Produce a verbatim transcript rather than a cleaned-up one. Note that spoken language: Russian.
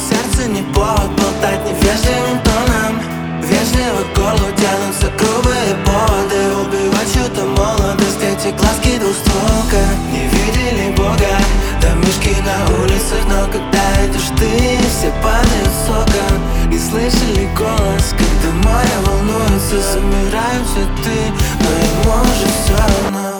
сердце не повод болтать невежливым тоном. Вежливо к горлу тянутся грубые поводы. Убивать чью-то молодость эти глазки двустволка. Не видели Бога, домишки на улицах, но когда идешь ты, все падают с окон. Не слышали голос, когда море волнуется, замирают цветы, но ему уже все равно.